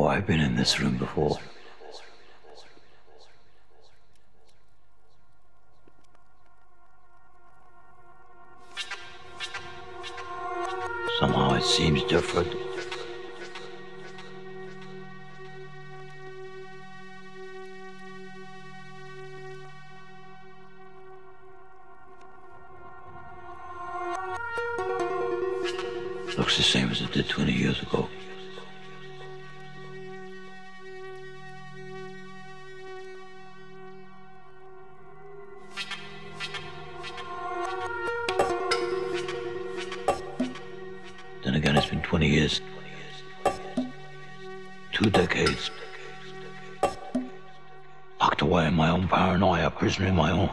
Oh, I've been in this room before. Somehow it seems different. Looks the same as it did 20 years ago. Then again, it's been 20 years. 2 decades. Locked away in my own paranoia, prisoner in my own.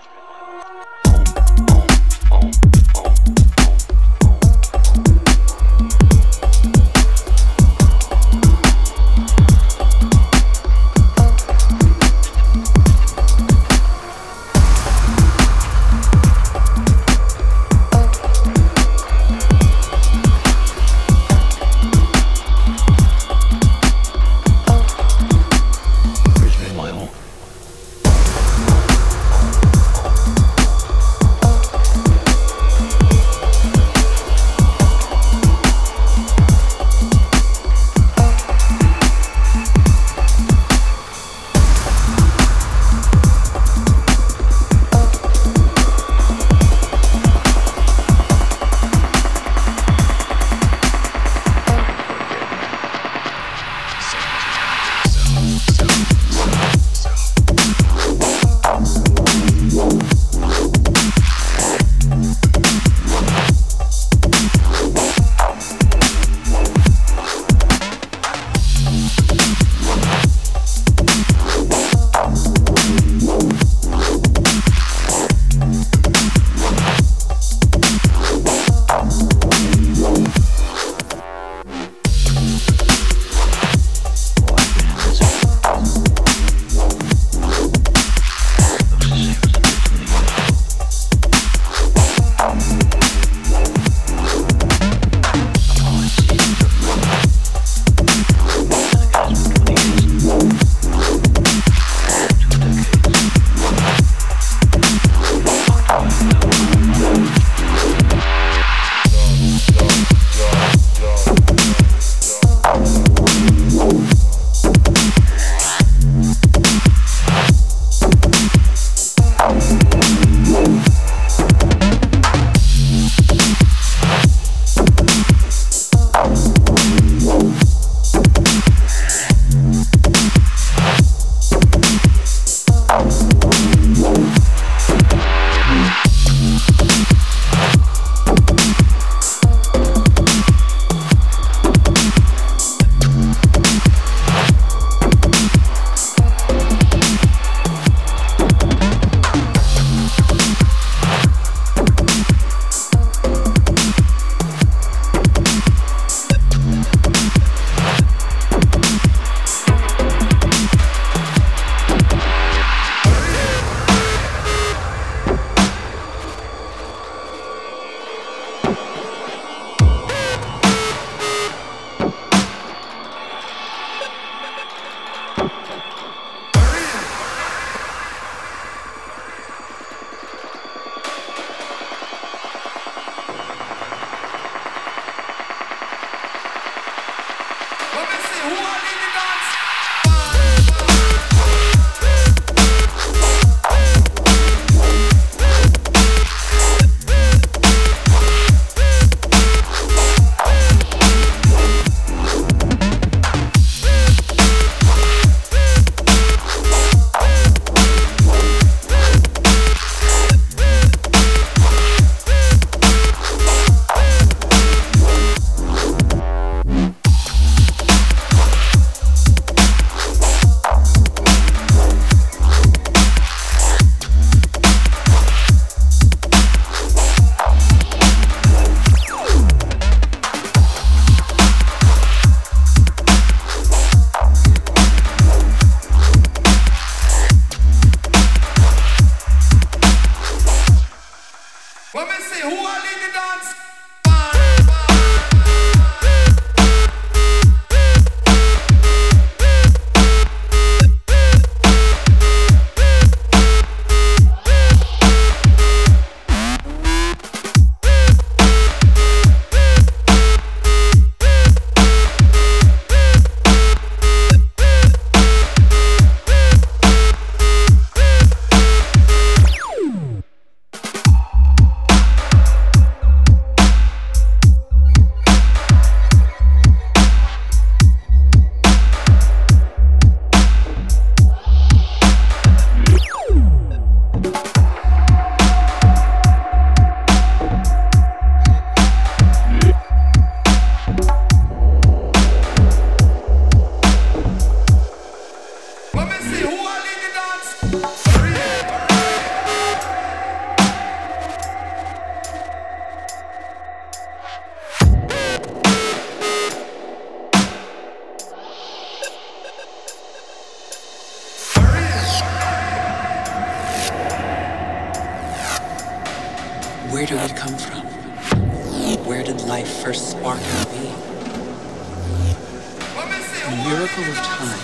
Where do we come from? Where did life first spark and be? A miracle of time.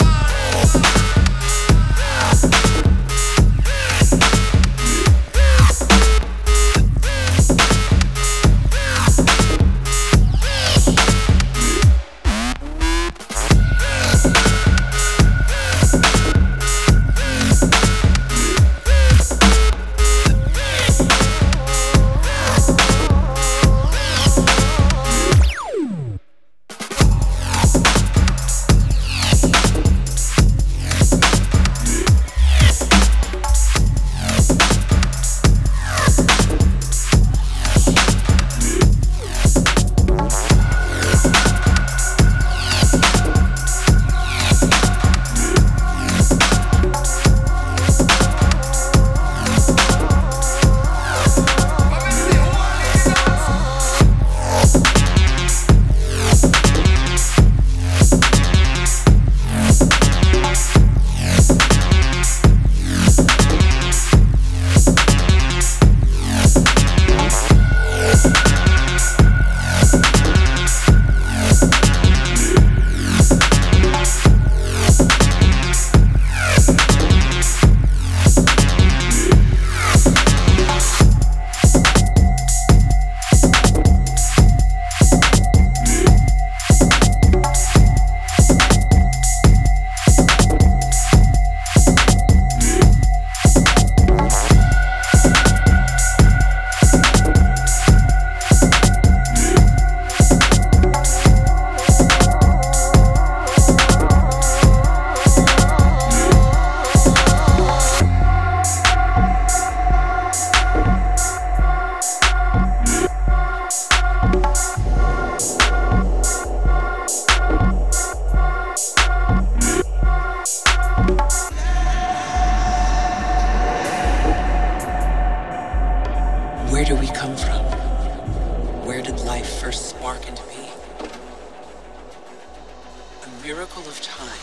Where do we come from? Where did life first spark and be? A miracle of time.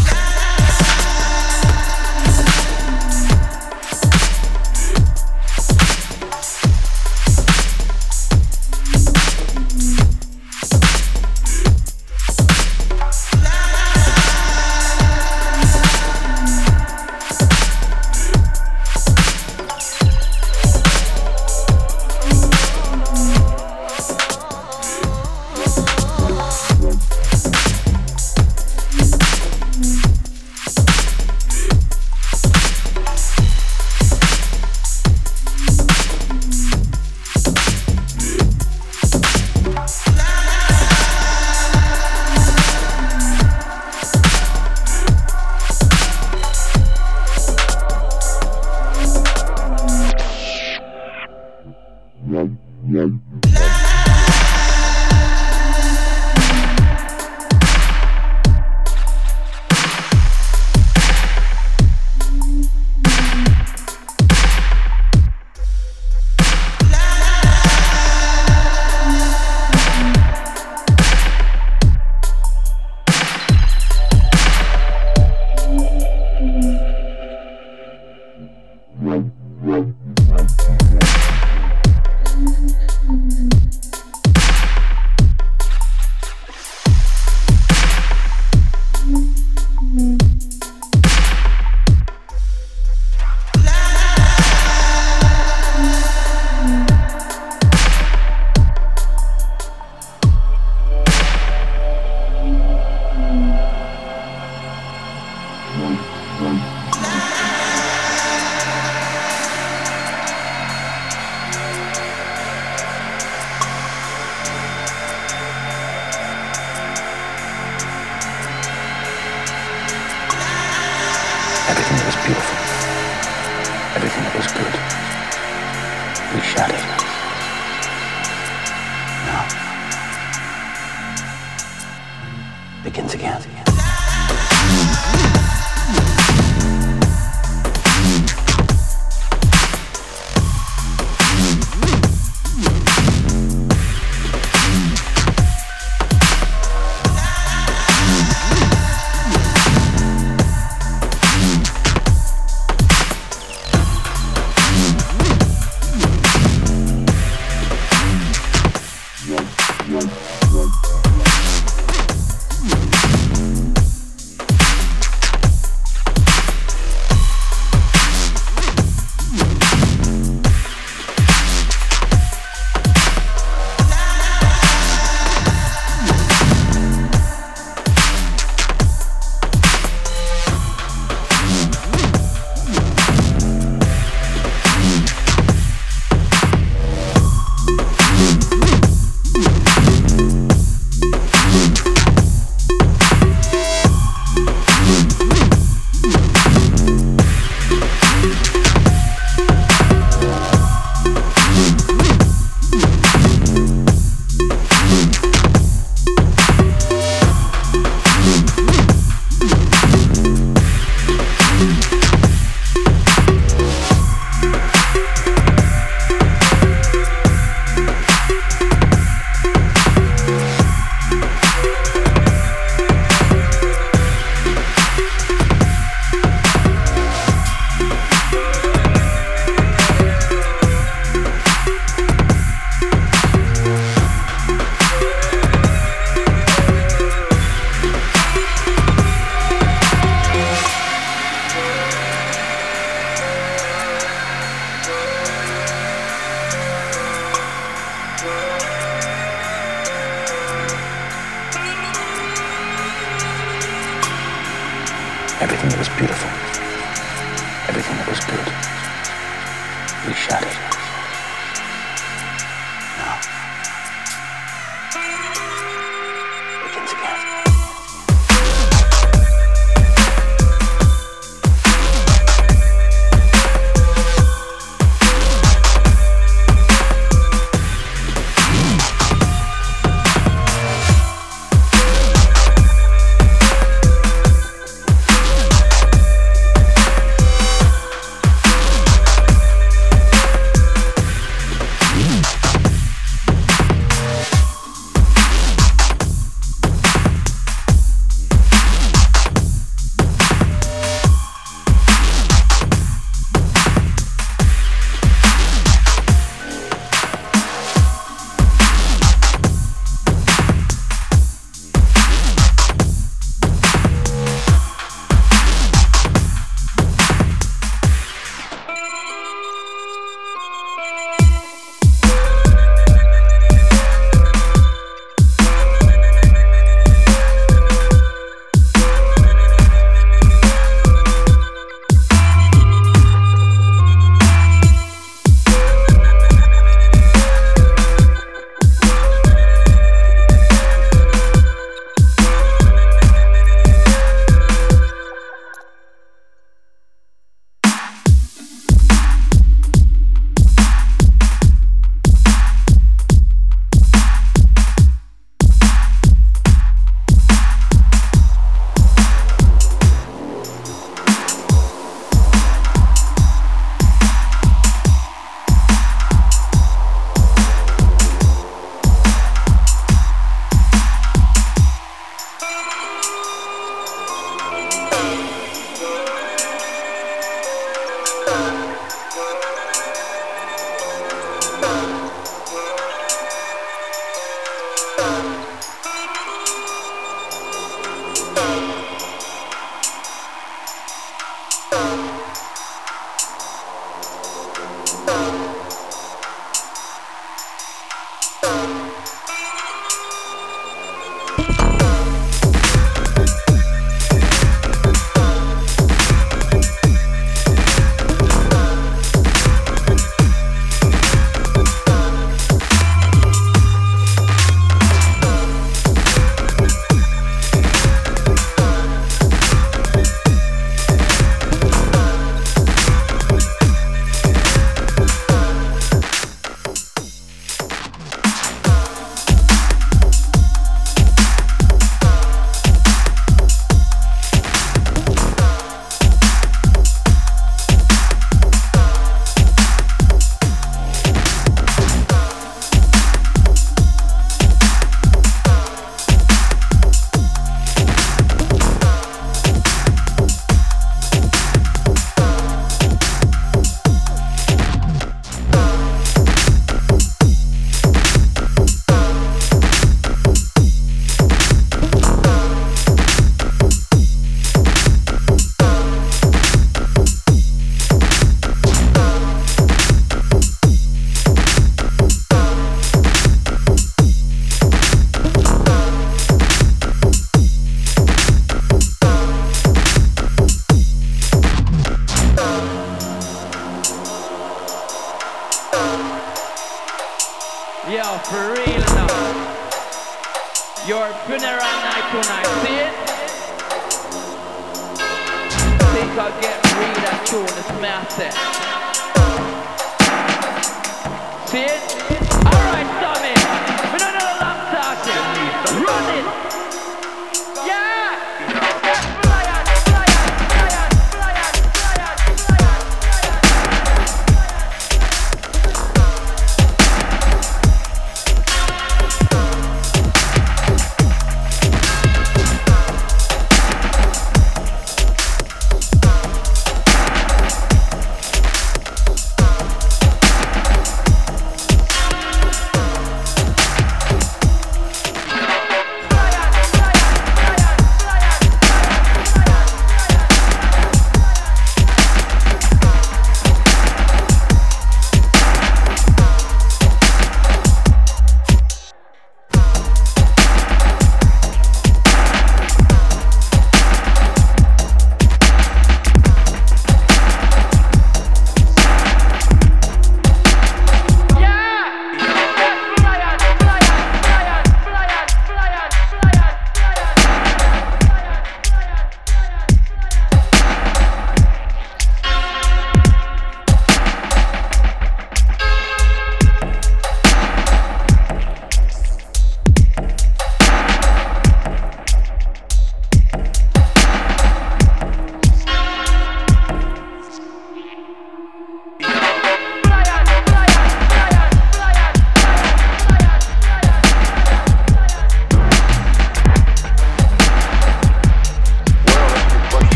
Everything that was beautiful, everything that was good, we shattered. Now, begins again. Everything that was beautiful, everything that was good, we shattered. Now, begins again.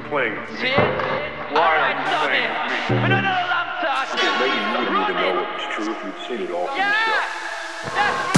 playing with me? Why are you playing with me? The lady wouldn't even know it was true if you'd seen it all from the show.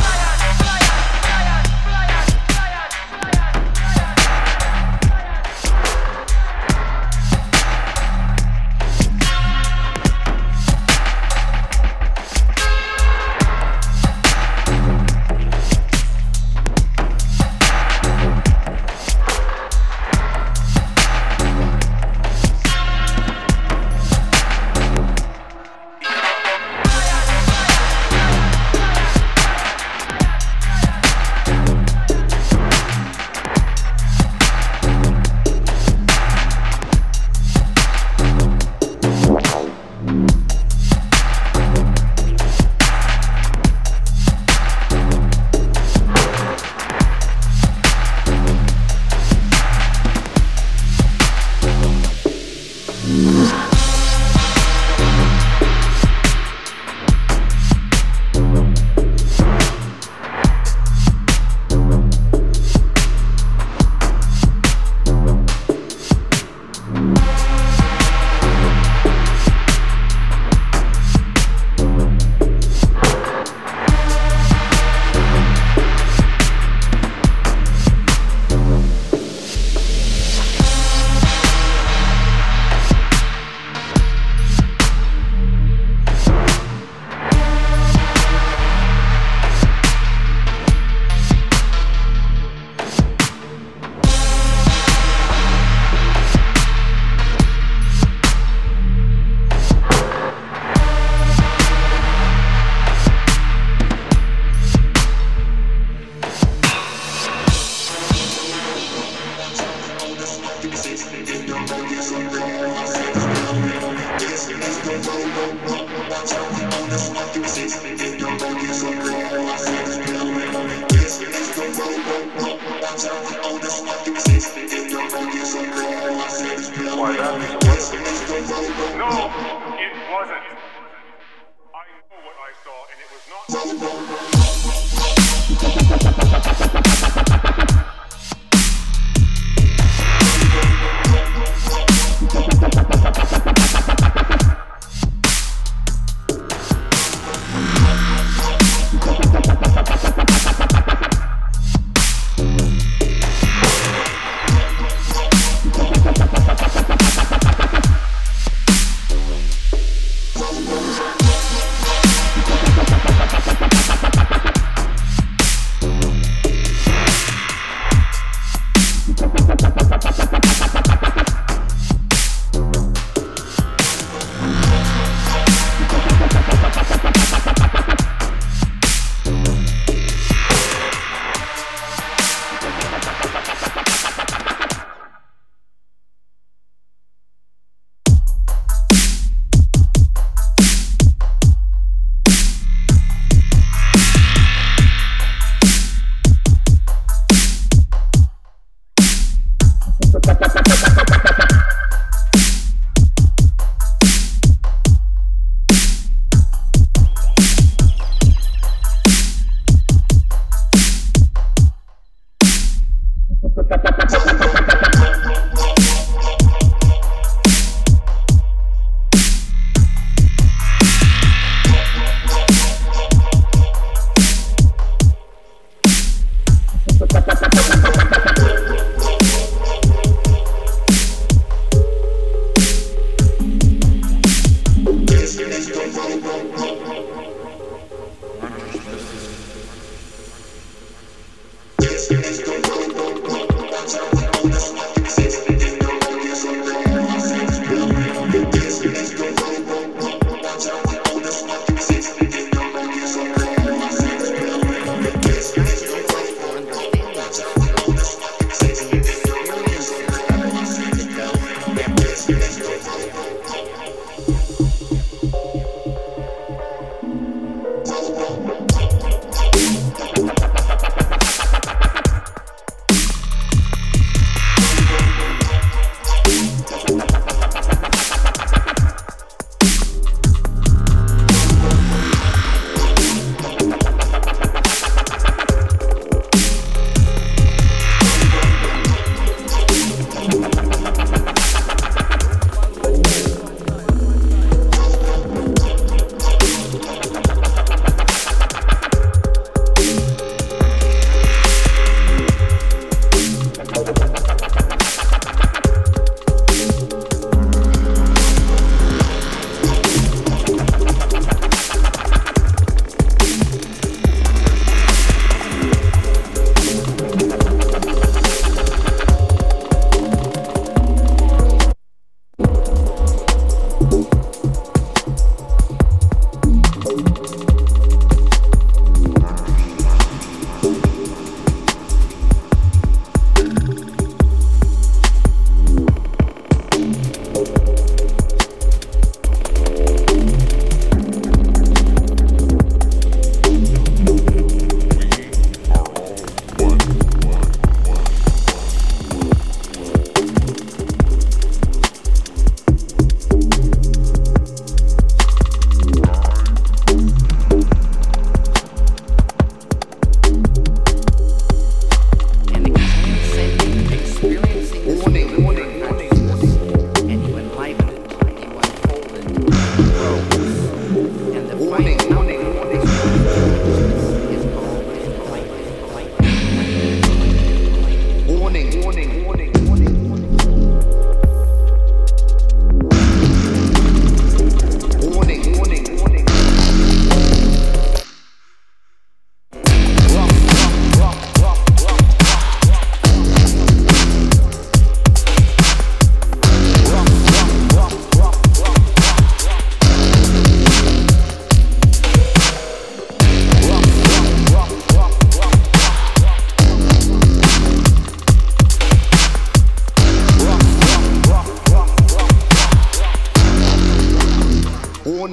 Why, that was a No, it wasn't. I know what I saw, and it was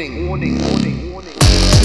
Warning, warning, warning, warning.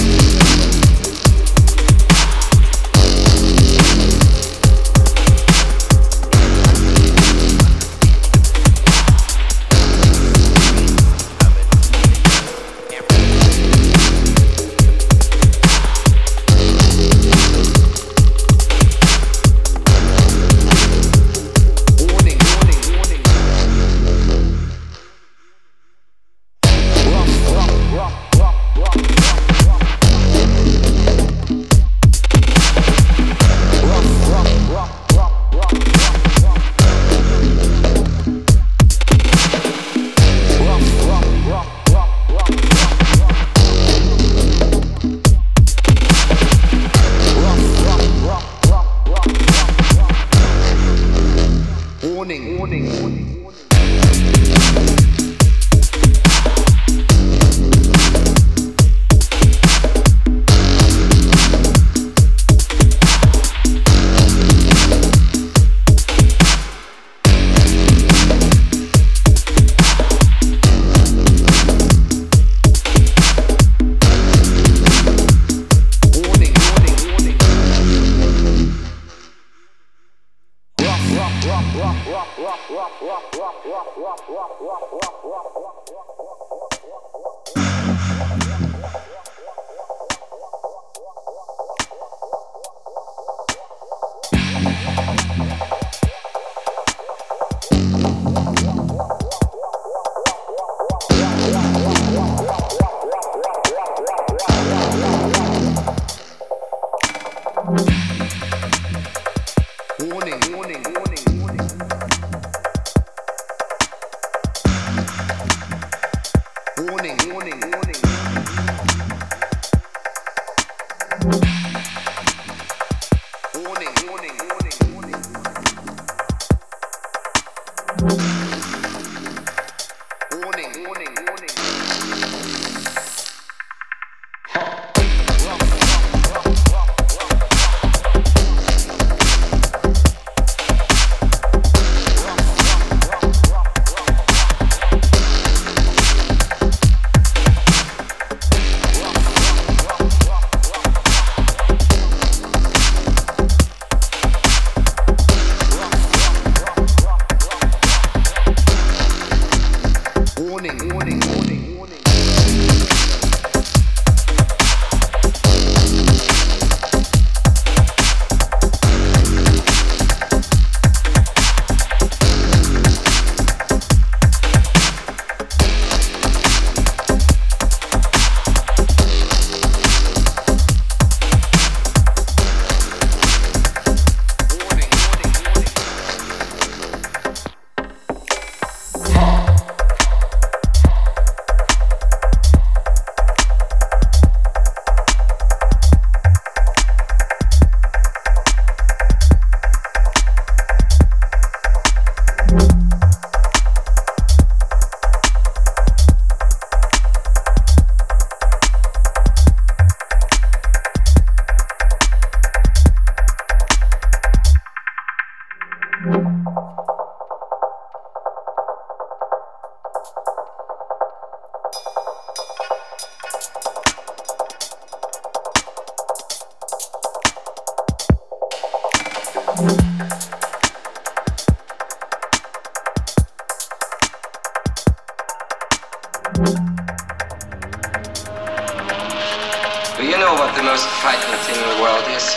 Do you know what the most frightening thing in the world is?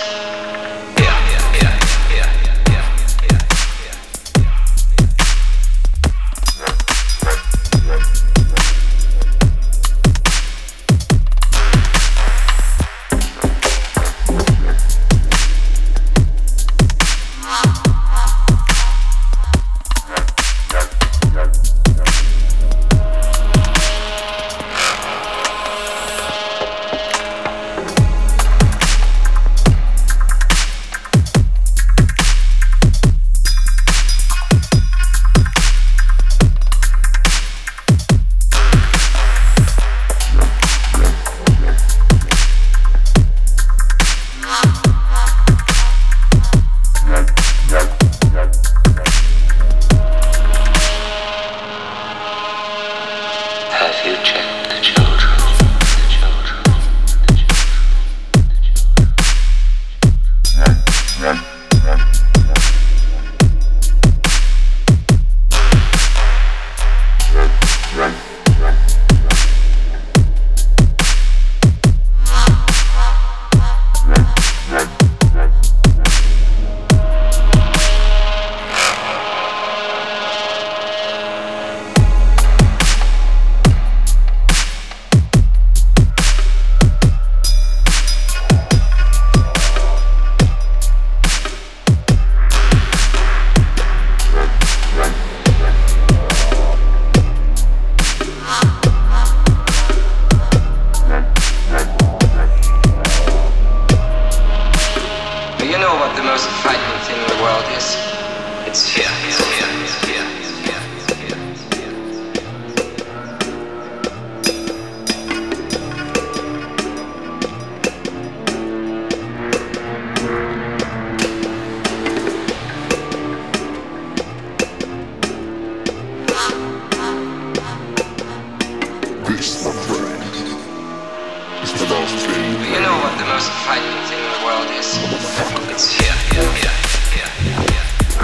Have you checked the children? frightening thing in the world is? It's here, here, here, here, here, here.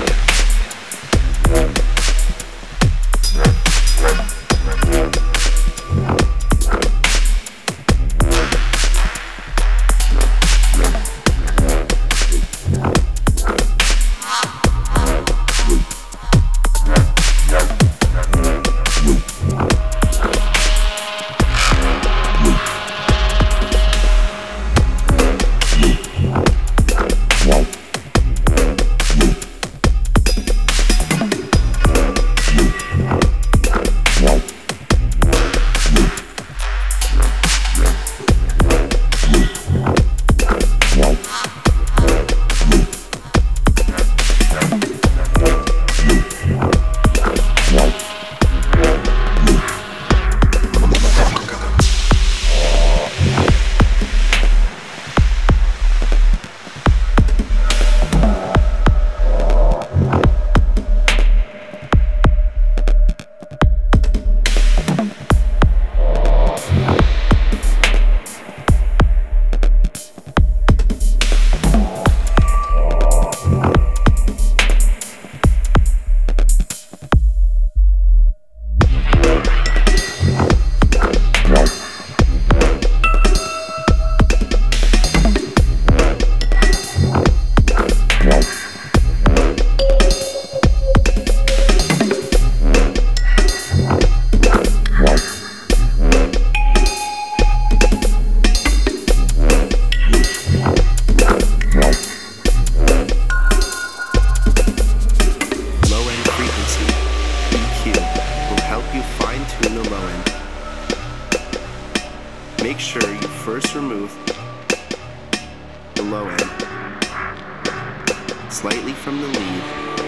Make sure you first remove the low end slightly from the lead,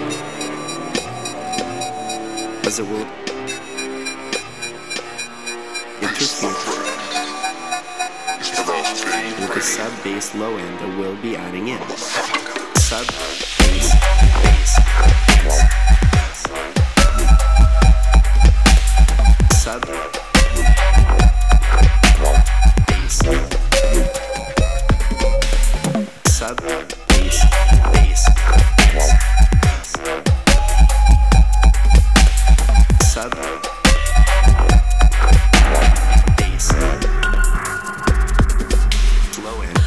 as it will interfere with the sub-bass low end that we'll be adding in. Sub-bass, bass, bass. Sub-bass, sub-bass, bass, bass. Sub-bass, low end.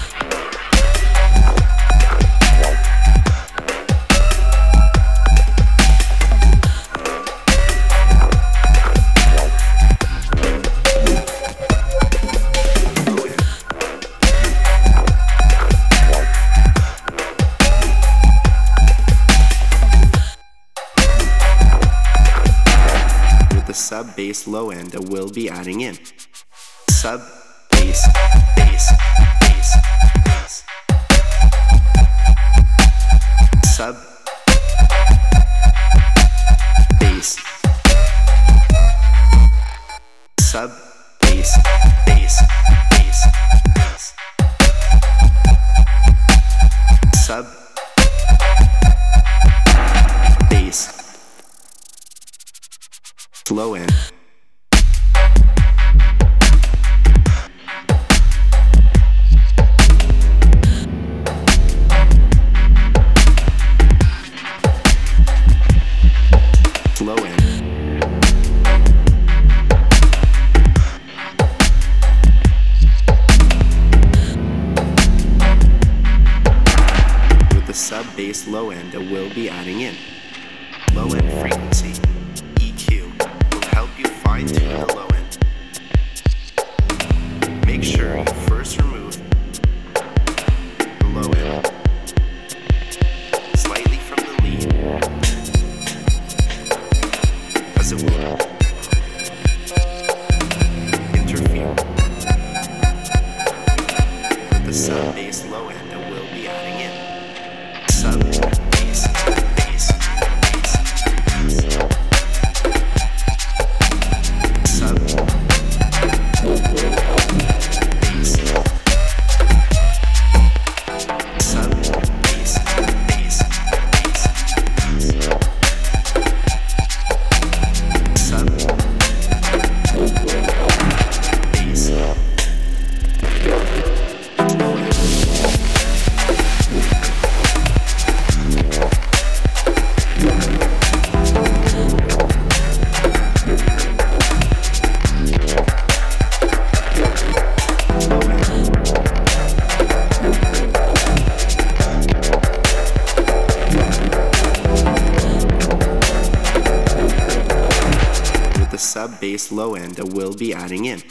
Sub-bass low end that we'll be adding in. Sub-bass, bass, bass, bass. Sub-bass. Sub-bass, bass, bass, bass. Sub-bass. Low end. Low end. With the sub-bass low end that we'll be adding in. Low end frequency. Fine-tune the low end. Make sure you first remove the low end slightly from the lead, as it will interfere with the sub-bass low end that we'll be adding in. Sub-bass, bass. bass low end that we'll be adding in.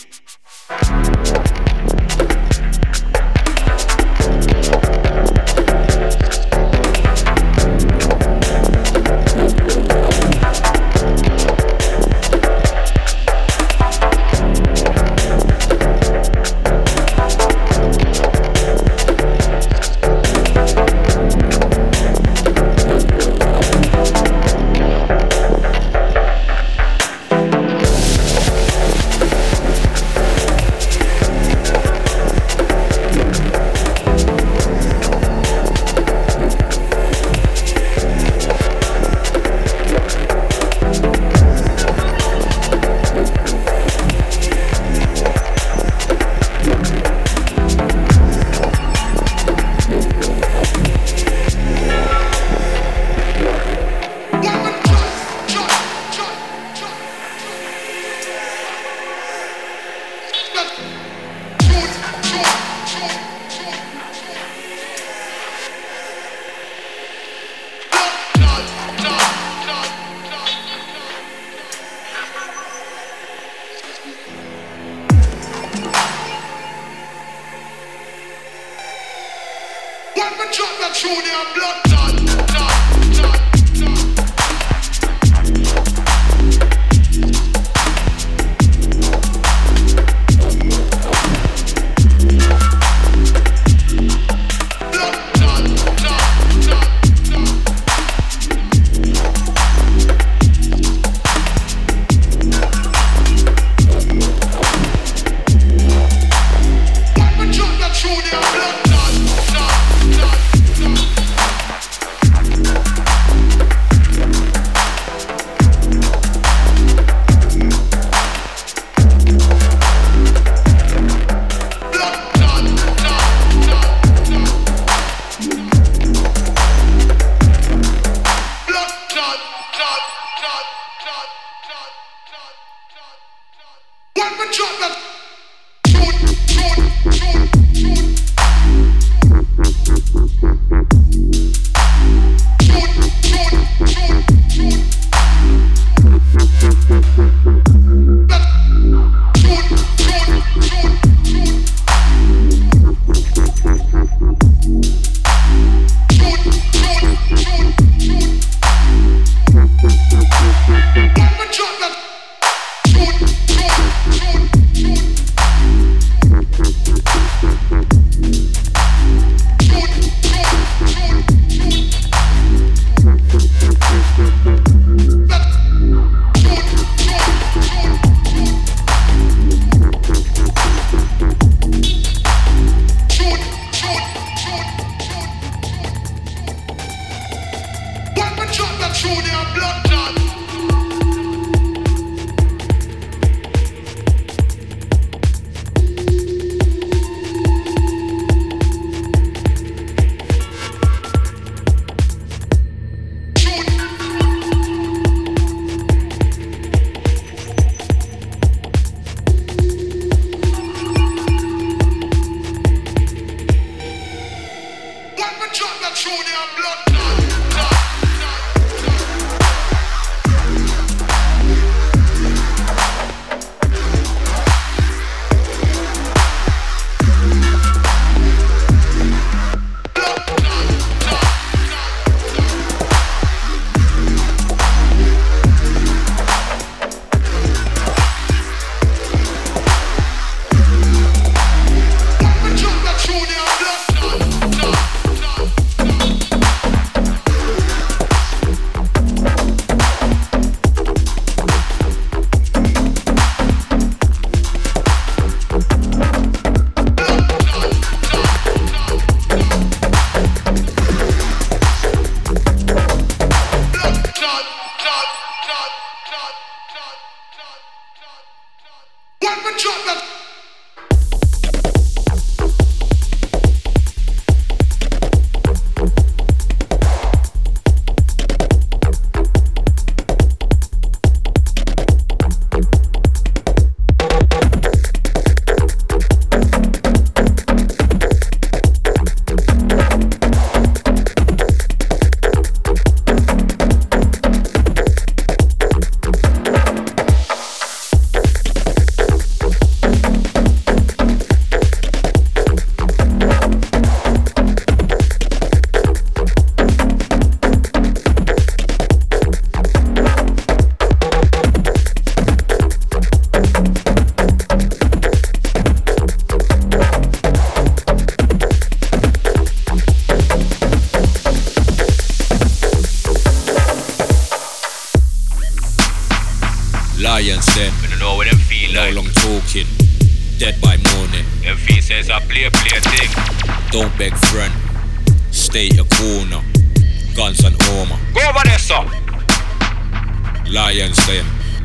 know what them feel like. No long talking, dead by morning. Them feel says a play thing. Don't beg friend, stay your corner. Guns and armor. Go over there, sir. Lions den.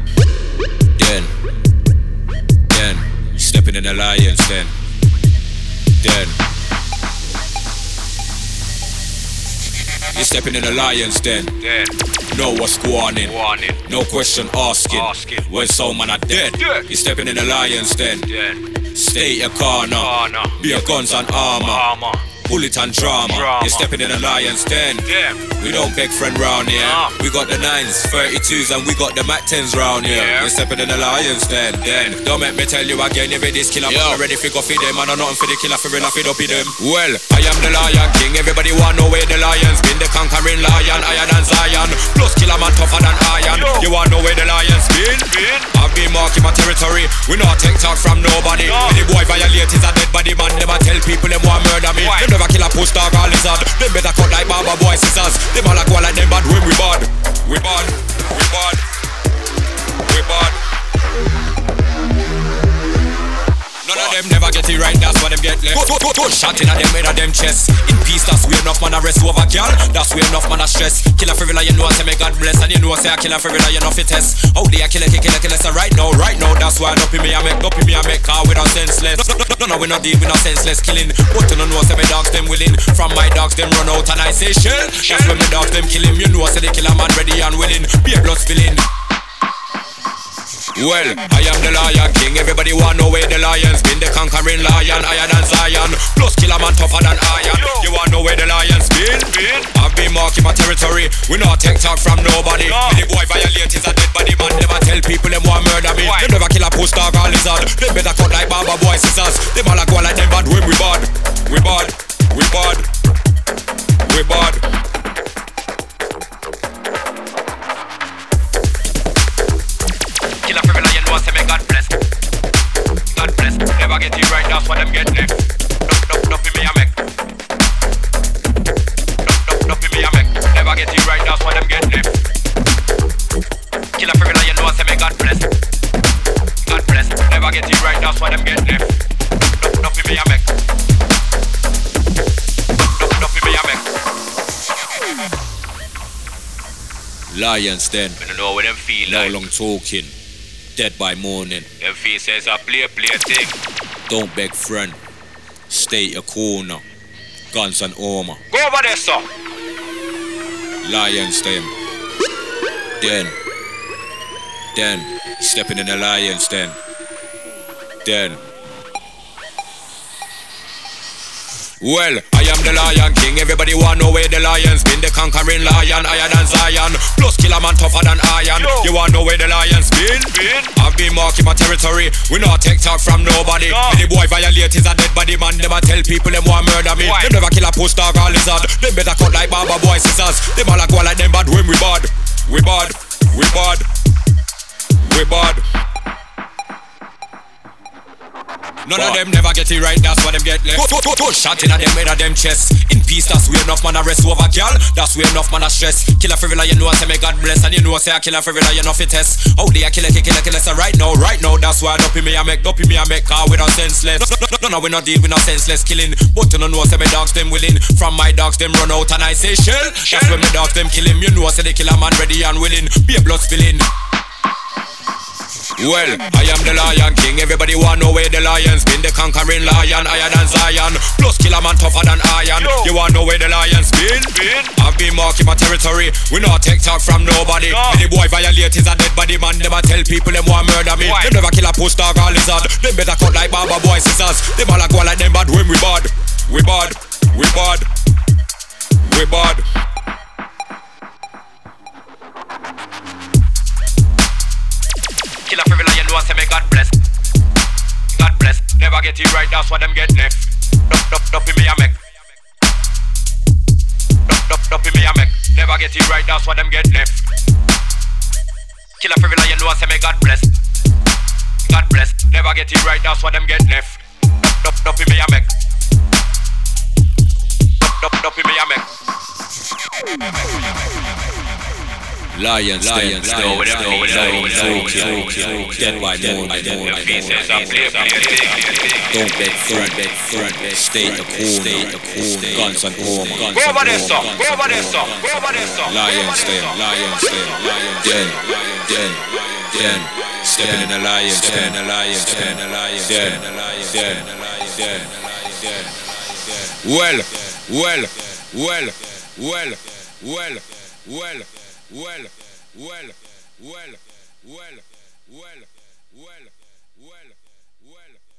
Then stepping in the lions den. You're stepping in the lions den. Know what's going on. No question asking. When someone are dead. You're stepping in the lions den. Stay your corner. Be a guns and armor. Bullet and drama. You're stepping in the lions den. We don't beg friend round here. We got the 9s, 32s and we got the Mac 10s round here. You're stepping in the lions den. Don't make me tell you again, if it is killer, I'm ready for go feed them. And I'm nothing for the killer, for real, I feed up with them. Well, I am the lion king. Everybody want know where the lions been. The conquering lion, higher than Zion. Plus killer man tougher than iron. You want know where the lions been? I've been marking my territory. We not take talk from nobody. When the boy violate is a dead body man. Them a tell people them want murder me. Never kill a push dog or lizard. Them better cut like Baba Boy scissors. Them all a go like them bad when we bad. We bad. None of them never get it right, that's why them get left. Go shot in a them head of them chest. In peace, that's way enough man a rest over girl. That's way enough man a stress. Kill a frivolous, you know say me God bless. And you know say I kill a frivolous, you know fit test. How they a kill a so right now, that's why up in me I make car with a senseless. No, we not deal with no senseless killing. But you know say me dogs them willing. From my dogs them run out and I say shell. That's when me dogs them kill him. You know say they kill a man ready and willing. Be a blood spilling. Well, I am the lion king. Everybody want know where the lions been. The conquering lion, higher than Zion. Plus killer man tougher than iron. You want know where the lions been? I've been marking my territory. We not take talk from nobody. When the boy violate is a dead body man. Never tell people them want murder me. Them never kill a push dog or lizard. Them better cut like Baba Boy scissors. Them all a go like them bad when we bad. Kill a frivolous, you know say me God bless. Never get it right, that's what them get left. Nothing me a make. Nothing me a make. Never get it right, that's what them get left. Kill a frivolous, you know say me God bless. Never get it right, that's what them get left. Nothing me a make. Nothing me a make. Lions den. We don't know what them feel like. No long talking, dead by morning. Them feel says a play thing. Don't beg friend, stay your corner. Guns and armor. Go over there, sir. Lions den. Stepping in the lions den. Well, I am the lion king. Everybody want know where the lions been. The conquering lion, higher than Zion. Plus killer man tougher than iron. You want know where the lions been? I've been marking my territory. We not take talk from nobody. When the boy violate is a dead body man. Never tell people them want murder me. Them never kill a push dog or lizard. Them better cut like Baba Boy scissors. Them all a go like them bad when we bad. None of them never get it right, that's why them get left. Go shot in a them head of them chest. In peace, that's way enough man a rest over girl. That's way enough man a stress. Kill a frivolous, you know say me God bless. And you know say I kill a frivolous, you know fit test. How they a kill a so right now, that's why up in me I make car with a senseless. No, we not deal with no senseless killing. But you know say me dogs them willing. From my dogs them run out and I say shell. That's when me dogs them kill him. You know say they kill a man ready and willing. Be a blood spilling. Well, I am the lion king. Everybody want know where the lions been. The conquering lion, higher than Zion. Plus killer man tougher than iron. You want know where the lions been? I've been marking my territory. We not take talk from nobody. When the boy violate is a dead body man. Never tell people them want murder me. Them never kill a push dog or lizard. Them better cut like Baba Boy scissors. Them all a go like them bad when we bad. Kill a frivolous, you know say me God bless. Never get it right, that's why them get left. Nothing me a make. Never get it right, that's why them get left. Kill a frivolous, you know say me God bless. Never get it right, that's why them get left. Nothing me a make. Nothing me a make. Lions, dead by moon. Don't beg friend, stay the cool, guns and home. Go over there, son. Lions, den. Stepping in the lions, Well.